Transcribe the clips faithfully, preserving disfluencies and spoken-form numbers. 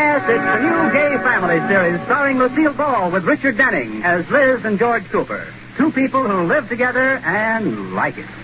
Yes, it's the new Gay Family series starring Lucille Ball with Richard Denning as Liz and George Cooper. Two people who live together and like it.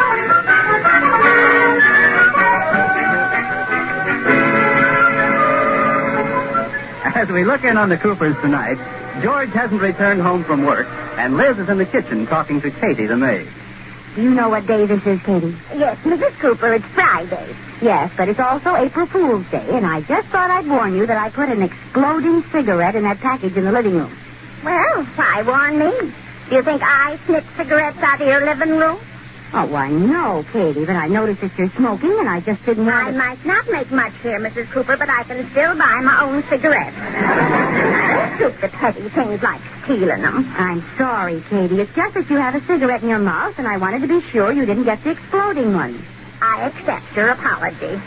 As we look in on the Coopers tonight, George hasn't returned home from work, and Liz is in the kitchen talking to Katie, the maid. Do you know what day this is, Katie? Yes, Missus Cooper, it's Friday. Yes, but it's also April Fool's Day, and I just thought I'd warn you that I put an exploding cigarette in that package in the living room. Well, why warn me? Do you think I snip cigarettes out of your living room? Oh, why, no, Katie, but I noticed that you're smoking, and I just didn't want I to... might not make much here, Missus Cooper, but I can still buy my own cigarettes. I don't stoop to petty things like stealing them. I'm sorry, Katie. It's just that you have a cigarette in your mouth, and I wanted to be sure you didn't get the exploding one. I accept your apology.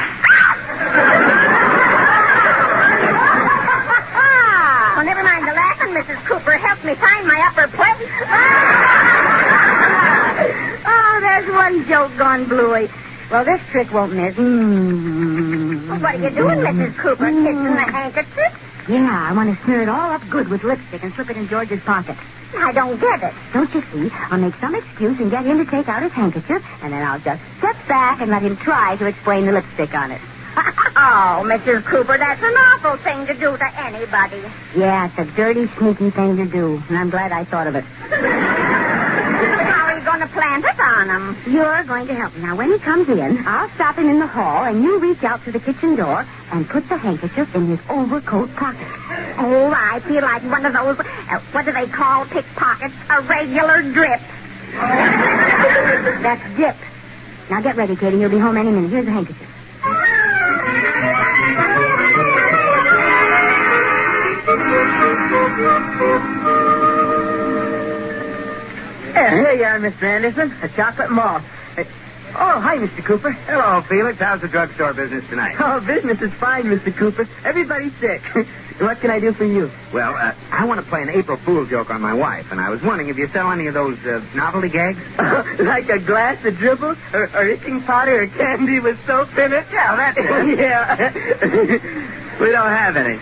Oh, never mind the laughing, Missus Cooper. Help me find my upper plate. Oh, there's one joke gone bluey. Well, this trick won't miss. Mm-hmm. Well, what are you doing, Missus Cooper? Mm-hmm. Kissing the handkerchief? Yeah, I want to smear it all up good with lipstick and slip it in George's pocket. I don't get it. Don't you see? I'll make some excuse and get him to take out his handkerchief, and then I'll just step back and let him try to explain the lipstick on it. Oh, Missus Cooper, that's an awful thing to do to anybody. Yeah, it's a dirty, sneaky thing to do, and I'm glad I thought of it. How are you going to plant it on him? You're going to help me. Now, when he comes in, I'll stop him in the hall, and you reach out to the kitchen door and put the handkerchief in his overcoat pocket. Oh, I feel like one of those, uh, what do they call pickpockets? A regular drip. That's dip. Now, get ready, Katie. He'll be home any minute. Here's the handkerchief. Yeah, here you are, Mister Anderson. A chocolate moth. Uh, oh, hi, Mister Cooper. Hello, Felix. How's the drugstore business tonight? Oh, business is fine, Mister Cooper. Everybody's sick. What can I do for you? Well, uh, I want to play an April Fool's joke on my wife, and I was wondering if you sell any of those uh, novelty gags? Like a glass of dribbles, or, or itching powder, or candy with soap in it? Yeah, that's it. Yeah. We don't have any.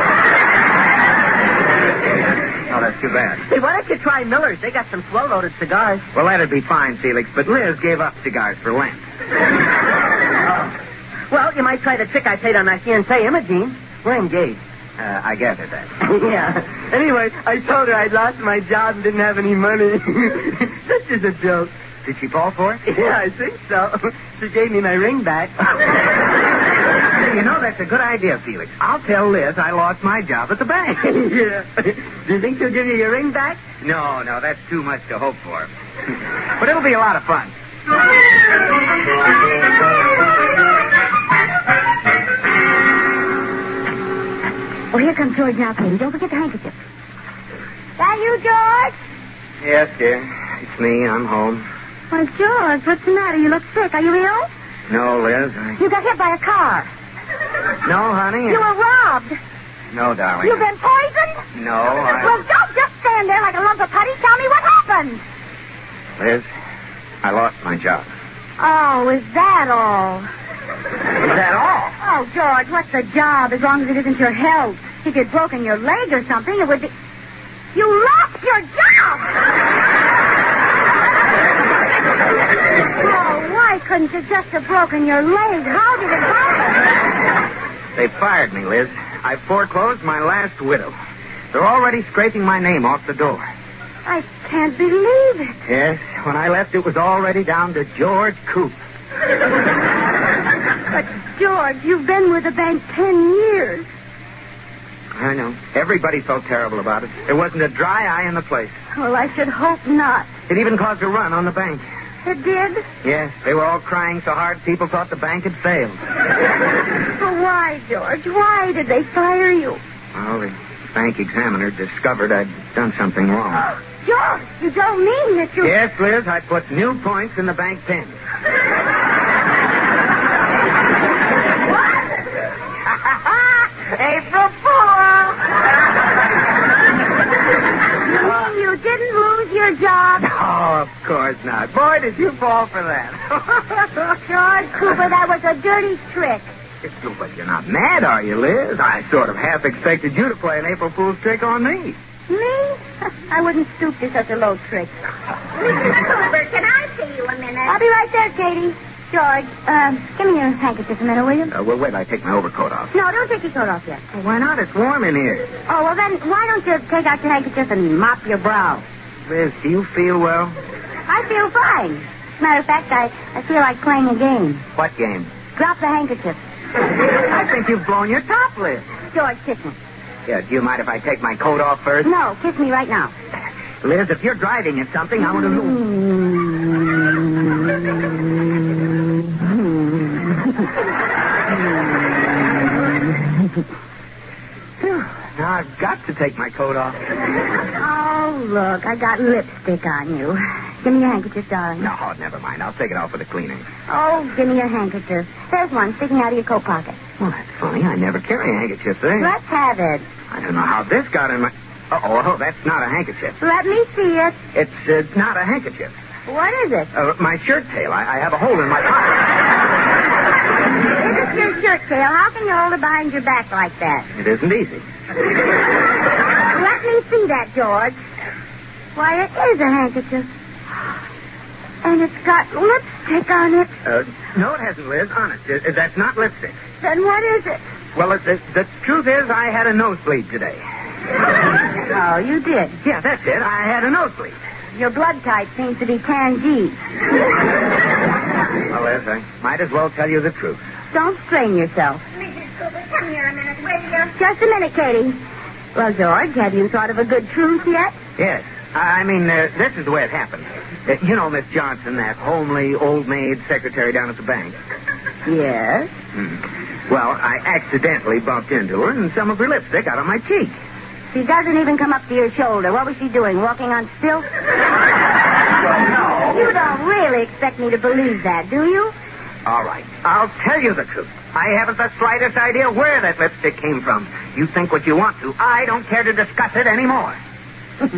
Oh, that's too bad. Hey, why don't you try Miller's? They got some slow-loaded cigars. Well, that'd be fine, Felix, but Liz gave up cigars for Lent. Oh. Well, you might try the trick I played on my fiancée, Imogene. We're engaged. Uh, I gathered that. Yeah. Anyway, I told her I'd lost my job and didn't have any money. This is a joke. Did she fall for it? Yeah, I think so. She gave me my ring back. You know, that's a good idea, Felix. I'll tell Liz I lost my job at the bank. Yeah. Do you think she'll give you your ring back? No, no, that's too much to hope for. But it'll be a lot of fun. Oh, here comes George now, Katie. Don't forget the handkerchief. That you, George? Yes, dear. It's me. I'm home. Why, George, what's the matter? You look sick. Are you ill? No, Liz. I... You got hit by a car. No, honey. You were robbed. No, darling. You've been poisoned? No, I... Well, don't just stand there like a lump of putty. Tell me what happened. Liz, I lost my job. Oh, is that all? Is that all? Oh, George, what's the job as long as it isn't your health? If you'd broken your leg or something, it would be... You lost your job! Oh, why couldn't you just have broken your leg? How did it happen? They fired me, Liz. I foreclosed my last widow. They're already scraping my name off the door. I can't believe it. Yes, when I left, it was already down to George Coop. But, George, you've been with the bank ten years. I know. Everybody felt terrible about it. There wasn't a dry eye in the place. Well, I should hope not. It even caused a run on the bank. It did? Yes, they were all crying so hard people thought the bank had failed. Well, why, George? Why did they fire you? Well, the bank examiner discovered I'd done something wrong. George, you don't mean that you... Yes, Liz, I put new points in the bank pins. April Fool! You mean you didn't lose your job? Oh, of course not. Boy, did you fall for that. George Cooper, that was a dirty trick. But you're not mad, are you, Liz? I sort of half expected you to play an April Fool's trick on me. Me? I wouldn't stoop to such a low trick. Missus Cooper, can I see you a minute? I'll be right there, Katie. George, uh, give me your handkerchief a minute, will you? Uh, well, wait till I take my overcoat off. No, don't take your coat off yet. Well, why not? It's warm in here. Oh, well then, why don't you take out your handkerchief and mop your brow? Liz, do you feel well? I feel fine. Matter of fact, I, I feel like playing a game. What game? Drop the handkerchief. I think you've blown your top, Liz. George, kiss me. Yeah, do you mind if I take my coat off first? No, kiss me right now. Liz, if you're driving at something, I want to know. Now I've got to take my coat off. Oh, look, I got lipstick on you. Give me your handkerchief, darling. No, never mind. I'll take it off for the cleaning. Oh, give me your handkerchief. There's one sticking out of your coat pocket. Well, that's funny. I never carry a handkerchief there. Let's have it. I don't know how this got in my... Uh-oh, oh, that's not a handkerchief. Let me see it. It's uh, not a handkerchief. What is it? Uh, my shirt tail. I, I have a hole in my pocket. If it's your shirt tail, how can you hold it behind your back like that? It isn't easy. Let me see that, George. Why, it is a handkerchief. And it's got lipstick on it. Uh, no, it hasn't, Liz. Honest. Uh, that's not lipstick. Then what is it? Well, it, the, the truth is I had a nosebleed today. Oh, you did? Yeah, that's it. I had a nosebleed. Your blood type seems to be tan G. Well, Liz, I might as well tell you the truth. Don't strain yourself. Missus Cooper, come here a minute, will you? Just a minute, Katie. Well, George, have you thought of a good truth yet? Yes. I mean, uh, this is the way it happened. Uh, you know Miss Johnson, that homely old maid secretary down at the bank? Yes. Hmm. Well, I accidentally bumped into her and some of her lipstick out on my cheek. She doesn't even come up to your shoulder. What was she doing, walking on stilts? No. You don't really expect me to believe that, do you? All right. I'll tell you the truth. I haven't the slightest idea where that lipstick came from. You think what you want to. I don't care to discuss it anymore. What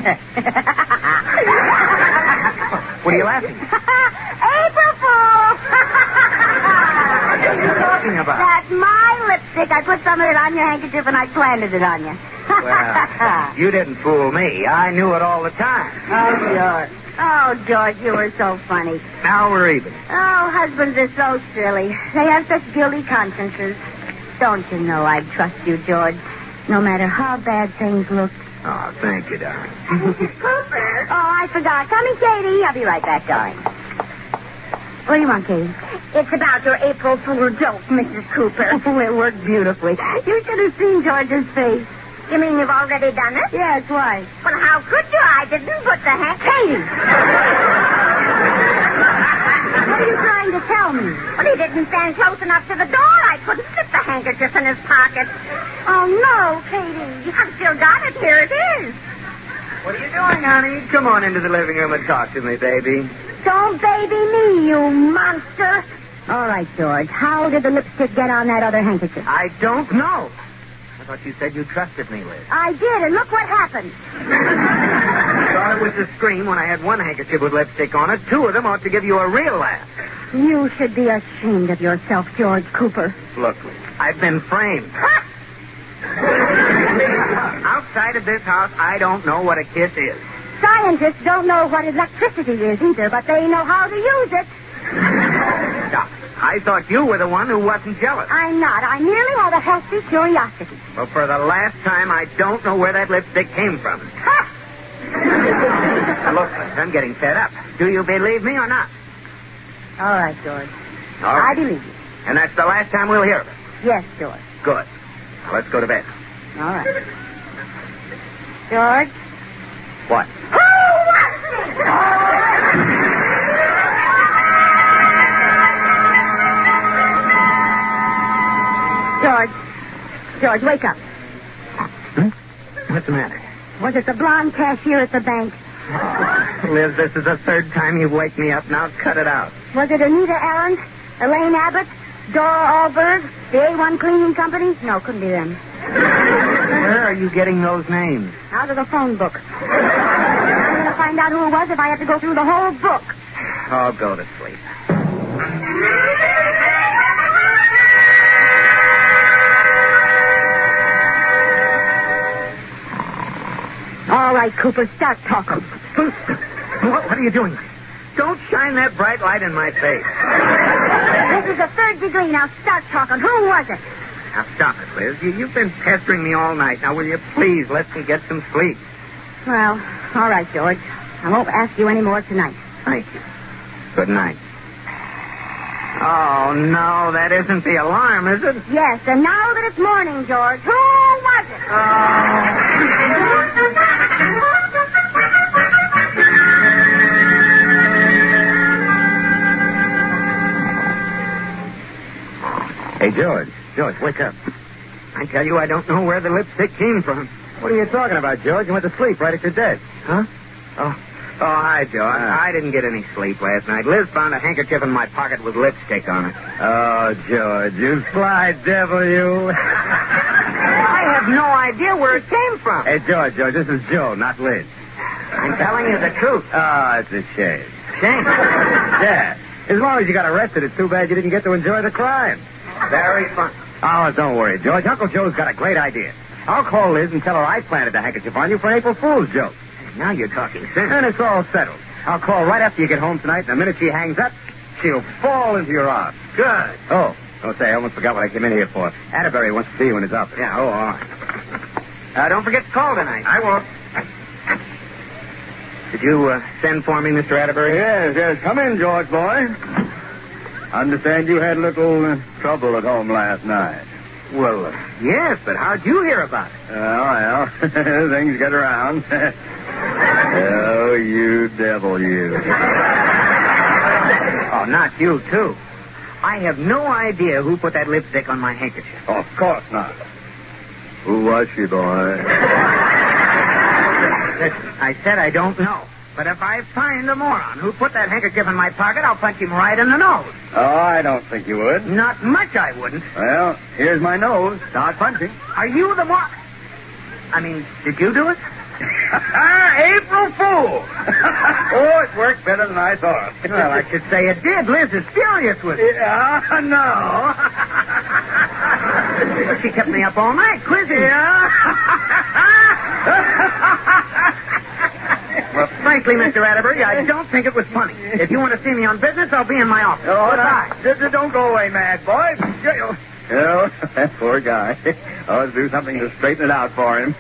are you laughing at? April Fool! What are you talking about? That's my lipstick. I put some of it on your handkerchief and I planted it on you. Well, you didn't fool me. I knew it all the time. Oh, George. Oh, George, you were so funny. Now we're even. Oh, husbands are so silly. They have such guilty consciences. Don't you know I'd trust you, George, no matter how bad things look. Oh, thank you, darling. Missus Cooper. Oh, I forgot. Come in, Katie. I'll be right back, darling. What do you want, Katie? It's about your April Fool joke, Missus Cooper. Oh, it worked beautifully. You should have seen George's face. You mean you've already done it? Yes, why? Well, how could you? I didn't put the hand... Katie! What are you trying to tell me? Well, he didn't stand close enough to the door. I couldn't slip the handkerchief in his pocket. Oh, no, Katie. I've still got it. Here it is. What are you doing, honey? Come on into the living room and talk to me, baby. Don't baby me, you monster. All right, George. How did the lipstick get on that other handkerchief? I don't know. I thought you said you trusted me, Liz. I did, and look what happened. I thought it was a scream when I had one handkerchief with lipstick on it. Two of them ought to give you a real laugh. You should be ashamed of yourself, George Cooper. Look, Liz, I've been framed. Outside of this house, I don't know what a kiss is. Scientists don't know what electricity is either, but they know how to use it. Stop. I thought you were the one who wasn't jealous. I'm not. I merely have a healthy curiosity. Well, for the last time, I don't know where that lipstick came from. Ha! Now, look, Liz, I'm getting fed up. Do you believe me or not? All right, George. All right. I believe you. And that's the last time we'll hear of it. Yes, George. Good. Now, let's go to bed. All right. George? What? George. George, wake up. Hmm? What's the matter? Was it the blonde cashier at the bank? Oh, Liz, this is the third time you wake me up. Now cut it out. Was it Anita Allen? Elaine Abbott? Dora Alberg? The A one Cleaning Company? No, couldn't be them. Where are you getting those names? Out of the phone book. I'm going to find out who it was if I have to go through the whole book. I'll go to sleep. right, Cooper. Start talking. What, what are you doing? Don't shine that bright light in my face. This is the third degree. Now start talking. Who was it? Now, stop it, Liz. You, you've been pestering me all night. Now, will you please let me get some sleep? Well, all right, George. I won't ask you any more tonight. Thank you. Good night. Oh, no, that isn't the alarm, is it? Yes, and now that it's morning, George, who was it? Oh. Hey, George. George, wake up. I tell you, I don't know where the lipstick came from. What are you talking about, George? You went to sleep right at your desk. Huh? Oh. Oh, hi, George. Ah. I didn't get any sleep last night. Liz found a handkerchief in my pocket with lipstick on it. Oh, George, you sly devil, you. I have no idea where it came from. Hey, George, George, this is Joe, not Liz. I'm telling you the truth. Oh, it's a shame. Shame. Yeah. As long as you got arrested, it's too bad you didn't get to enjoy the crime. Very fun. Oh, don't worry, George. Uncle Joe's got a great idea. I'll call Liz and tell her I planted the handkerchief on you for an April Fool's joke. Now you're talking sense. And it's all settled. I'll call right after you get home tonight, and the minute she hangs up, she'll fall into your arms. Good. Oh, don't say, I almost forgot what I came in here for. Atterbury wants to see you in his office. Yeah, oh, all right. Uh, don't forget to call tonight. I won't. Did you uh, send for me, Mister Atterbury? Yes, yes. Come in, George boy. Understand you had a little uh, trouble at home last night. Well, uh, yes, but how'd you hear about it? Oh, well, things get around. Oh, you devil, you. Oh, not you, too. I have no idea who put that lipstick on my handkerchief. Of course not. Who was she, boy? Listen, I said I don't know. But if I find a moron who put that handkerchief in my pocket, I'll punch him right in the nose. Oh, I don't think you would. Not much I wouldn't. Well, here's my nose. Start punching. Are you the one? I mean, did you do it? April Fool! Oh, it worked better than I thought. Well, I should say it did. Liz is furious with me. Yeah, no. She kept me up all night quizzing. Yeah. Well, frankly, Mister Atterbury, I don't think it was funny. If you want to see me on business, I'll be in my office. Oh, Goodbye. now, don't go away, mad boy. Oh, that poor guy. I'll do something to straighten it out for him.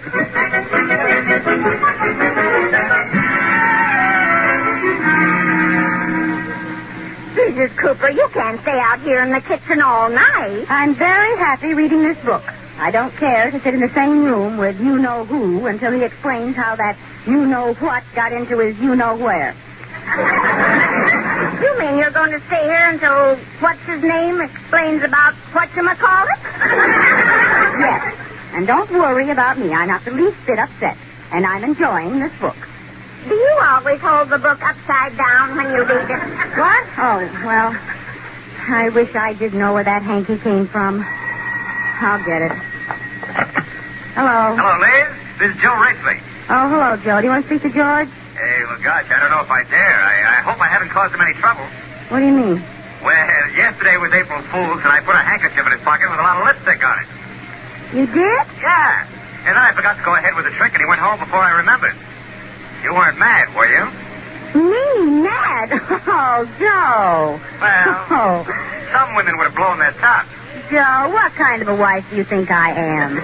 Missus Cooper, you can't stay out here in the kitchen all night. I'm very happy reading this book. I don't care to sit in the same room with you-know-who until he explains how that you-know-what got into his you-know-where. You mean you're going to stay here until what's-his-name explains about whatchamacallit? Yes. And don't worry about me. I'm not the least bit upset. And I'm enjoying this book. Do you always hold the book upside down when you read it? What? Oh, well, I wish I did know where that hanky came from. I'll get it. Hello. Hello, Liz. This is Joe Risley. Oh, hello, Joe. Do you want to speak to George? Hey, well, gosh, I don't know if I dare. I, I hope I haven't caused him any trouble. What do you mean? Well, yesterday was April Fool's, and I put a handkerchief in his pocket with a lot of lipstick on it. You did? Yeah. And then I forgot to go ahead with the trick, and he went home before I remembered. You weren't mad, were you? Me? Mad? Oh, Joe. Well, Oh, some women would have blown their tops. Joe, what kind of a wife do you think I am?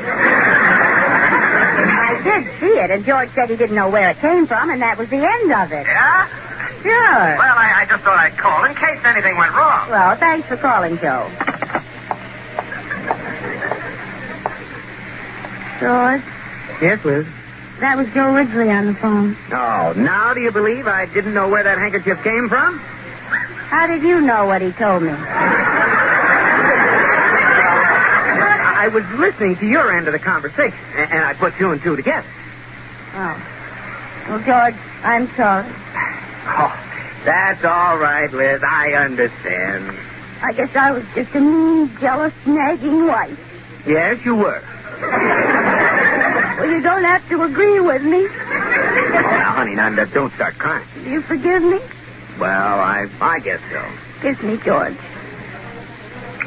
I did see it, and George said he didn't know where it came from, and that was the end of it. Yeah? Sure. Well, I, I just thought I'd call in case anything went wrong. Well, thanks for calling, Joe. George, Yes, Liz? that was Joe Ridgely on the phone. Oh, now do you believe I didn't know where that handkerchief came from? How did you know what he told me? I was listening to your end of the conversation, and, and I put two and two together. Oh. Well, George, I'm sorry. Oh, that's all right, Liz. I understand. I guess I was just a mean, jealous, nagging wife. Yes, you were. Well, you don't have to agree with me. Now, honey, now, now, don't start crying. Do you forgive me? Well, I I guess so. Kiss me, George.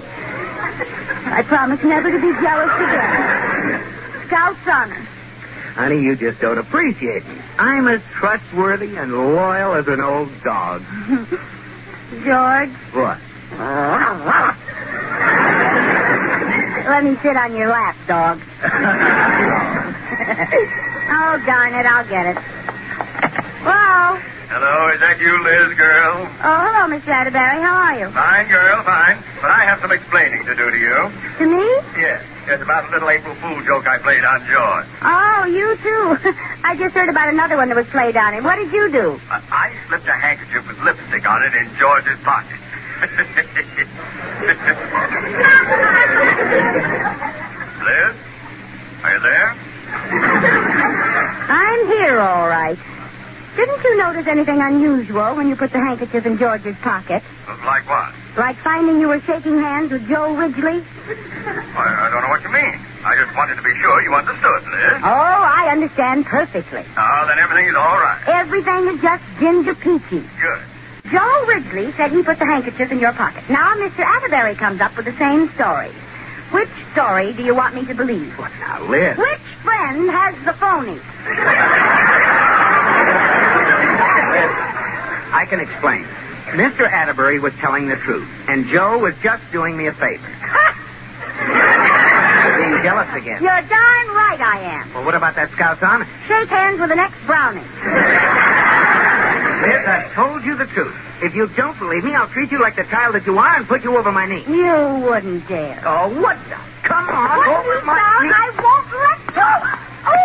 I promise never to be jealous again. Scout's honor. Honey, you just don't appreciate me. I'm as trustworthy and loyal as an old dog. George, What? let me sit on your lap, dog. Oh, darn it, I'll get it. Hello? Hello, is that you, Liz, girl? Oh, hello, Mister Atterbury. How are you? Fine, girl, fine. But I have some explaining to do to you. To me? Yes. It's about a little April Fool joke I played on George. Oh, you too. I just heard about another one that was played on him. What did you do? Uh, I slipped a handkerchief with lipstick on it in George's pocket. Liz? Are you there? I'm here, all right. Didn't you notice anything unusual when you put the handkerchief in George's pocket? Like what? Like finding you were shaking hands with Joe Ridgely? I, I don't know what you mean. I just wanted to be sure you understood, Liz. Oh, I understand perfectly. Oh, then everything is all right. Everything is just ginger peachy. Good. Joe Ridgely said he put the handkerchief in your pocket. Now Mister Atterbury comes up with the same story. Which story do you want me to believe? What now, Liz? Which friend has the phony? I can explain. Mister Atterbury was telling the truth, and Joe was just doing me a favor. Being jealous again. You're darn right I am. Well, what about that Scout's honor? Shake hands with the next Browning. Liz, I've told you the truth. If you don't believe me, I'll treat you like the child that you are and put you over my knee. You wouldn't dare. Oh, what the? Come on, What over you my found, knee. I won't let go. Oh.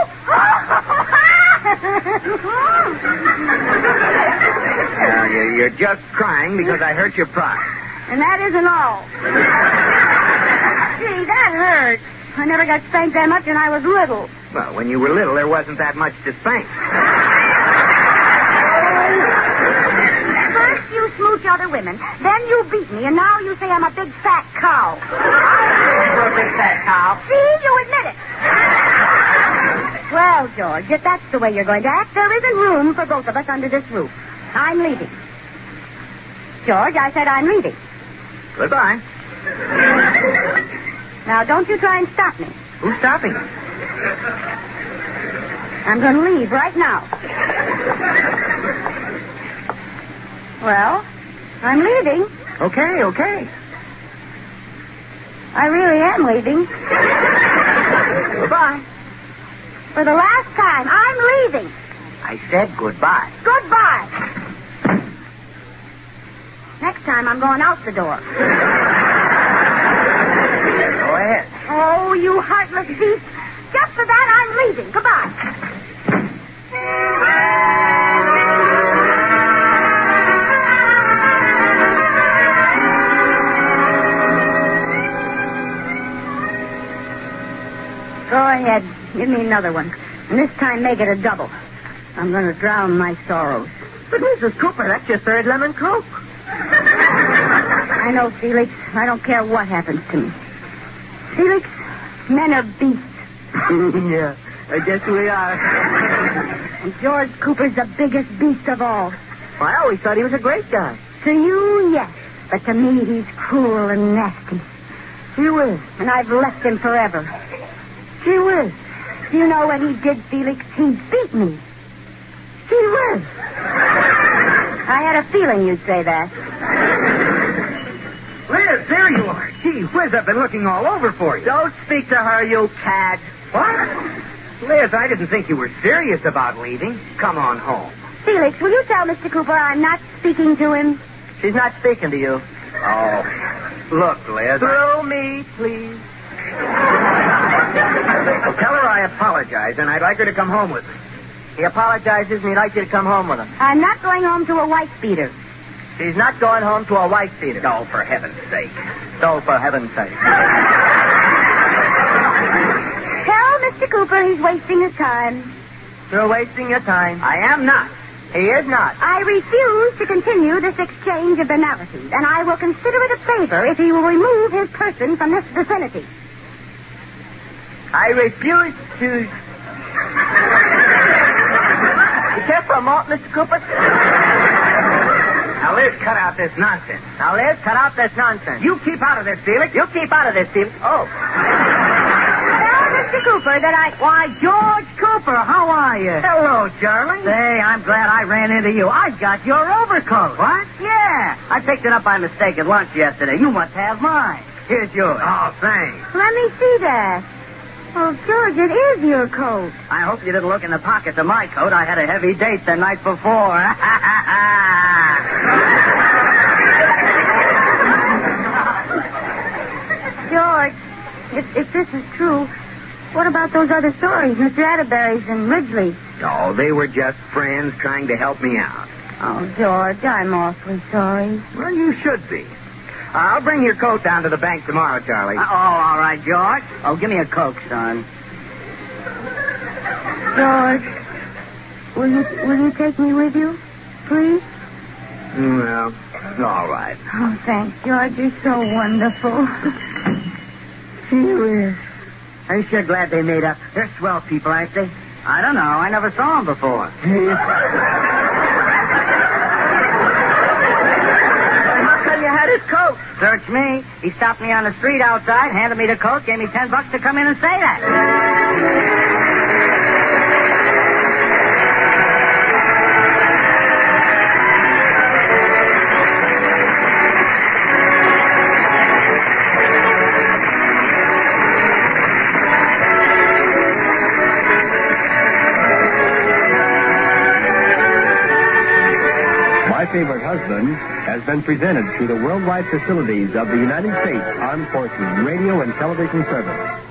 Now, you- you're just crying because I hurt your pride. And that isn't all. Gee, that hurt. I never got spanked that much when I was little. Well, when you were little, there wasn't that much to spank. First you smooch other women, then you beat me, and now you say I'm a big fat cow. You're a big fat cow. See, you admit it. Well, George, if that's the way you're going to act, there isn't room for both of us under this roof. I'm leaving. George, I said I'm leaving. Goodbye. Now, don't you try and stop me. Who's stopping you? I'm going to leave right now. Well, I'm leaving. Okay, okay. I really am leaving. Goodbye. For the last time, I'm leaving. I said goodbye. Goodbye. Next time, I'm going out the door. Go ahead. Oh, you heartless beast. Just for that, I'm leaving. Goodbye. Go ahead. Give me another one. And this time, make it a double. I'm going to drown my sorrows. But Missus Cooper, that's your third lemon coke. I know, Felix. I don't care what happens to me. Felix, men are beasts. Yeah, I guess we are. And George Cooper's the biggest beast of all. Well, I always thought he was a great guy. To you, yes. But to me, he's cruel and nasty. Gee whiz. And I've left him forever. Gee whiz. Do you know what he did, Felix? He beat me. Gee whiz. I had a feeling you'd say that. Liz, there you are. Gee whiz, I've been looking all over for you. Don't speak to her, you cad. What? Liz, I didn't think you were serious about leaving. Come on home. Felix, will you tell Mister Cooper I'm not speaking to him? She's not speaking to you. Oh, look, Liz. Through me, please. Well, tell her I apologize, and I'd like her to come home with me. He apologizes and he'd like you to come home with him. I'm not going home to a wife beater. She's not going home to a wife beater. Oh, for heaven's sake. So, for heaven's sake. Tell Mister Cooper he's wasting his time. You're wasting your time. I am not. He is not. I refuse to continue this exchange of banalities, and I will consider it a favor if he will remove his person from this vicinity. I refuse to... You care for a malt, Mister Cooper? Now, Liz, cut out this nonsense. Now, Liz, cut out this nonsense. You keep out of this, Felix. You keep out of this, Felix. Oh. Tell Mister Cooper that I... Why, George Cooper! Cooper, how are you? Hello, Charlie. Say, I'm glad I ran into you. I got your overcoat. What? Yeah. I picked it up by mistake at lunch yesterday. You must have mine. Here's yours. Oh, thanks. Let me see that. Oh, George, it is your coat. I hope you didn't look in the pockets of my coat. I had a heavy date the night before. George, if, if this is true, what about those other stories, Mister Atterbury's and Ridgely? No, they were just friends trying to help me out. Oh, George, I'm awfully sorry. Well, you should be. I'll bring your coat down to the bank tomorrow, Charlie. Oh, all right, George. Oh, give me a Coke, son. George, will you will you take me with you, please? Well, all right. Oh, thanks, George. You're so wonderful. You is. Are you sure glad they made up? They're swell people, aren't they? I don't know. I never saw them before. You had his coat. Search me. He stopped me on the street outside, handed me the coat, gave me ten bucks to come in and say that. My Favorite Husband has been presented through the worldwide facilities of the United States Armed Forces Radio and Television Service.